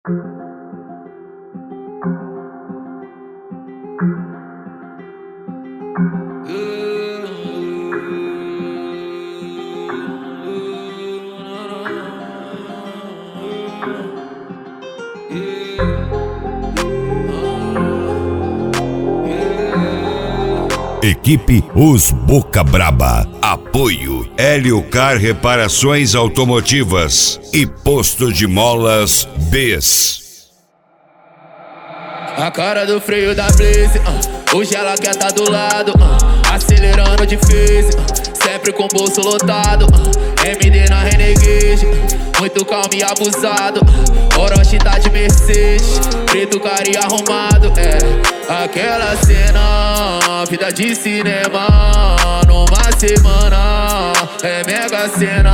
Equipe Os Boca Braba. Apoio Hélio Car Reparações Automotivas e Posto de Molas Bs. A cara do freio da Blaze, hoje ela quer tá do lado, acelerando difícil, sempre com o bolso lotado, MD na Renegade, muito calmo e abusado, Orochi tá de Mercedes, preto cara e arrumado, aquela cena, vida de cinema, numa semana, é mega cena,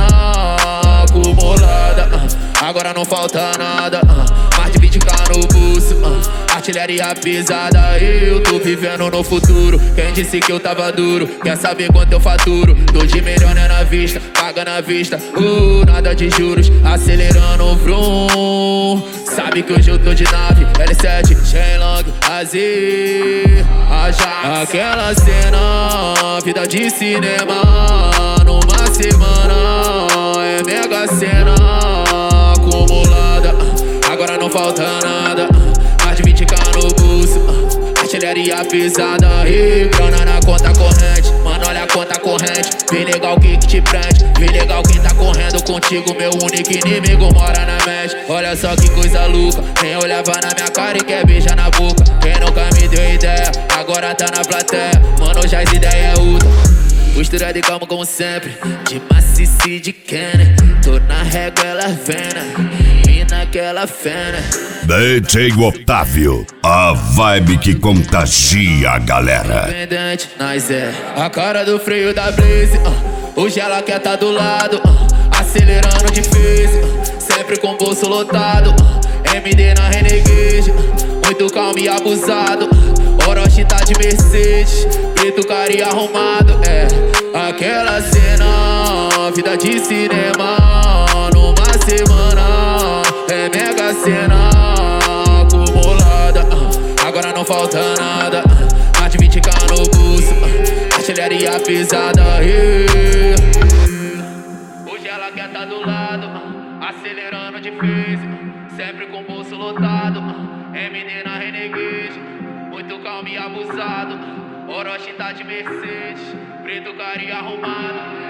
acumulada, agora não falta nada, mais de 20k no bolso, artilharia pesada, eu tô vivendo no futuro. Quem disse que eu tava duro, quer saber quanto eu faturo? Tô de melhor né na vista, paga na vista, nada de juros, acelerando o vrum. Sabe que hoje eu tô de nave, L7, Shenlong, Azir, Ajax. Aquela cena, vida de cinema, numa semana, é mega cena, acumulada, agora não falta nada, mais de 20k no bolso, artilharia pesada, grana na conta corrente, mano olha a conta corrente, vê legal o que te prende, vê legal quem tá correndo contigo, meu único inimigo mora na mente, olha só que coisa louca, quem olhava na minha cara e quer beijar na boca, quem nunca me deu ideia, agora tá na plateia, mano já as ideias é outra. Postura de calma como sempre, de maciça e de Kenner, tô na régua ela vena, e naquela fena. DJ Otávio, a vibe que contagia a galera. Independente, nós é a cara do freio da Blaze, hoje ela quer tá do lado, acelerando difícil, sempre com o bolso lotado, MD na Renegade, muito calmo e abusado, Orochi tá de Mercedes, preto cara e arrumado, aquela cena, vida de cinema, numa semana, é mega cena, acumulada, agora não falta nada, mais de 20k no bolso, artilharia pesada, hoje ela quer tá do lado, acelerando difícil, sempre com o bolso lotado, MD na Renegade, muito calmo e abusado, Orochi tá de Mercedes, preto cara e arrumado.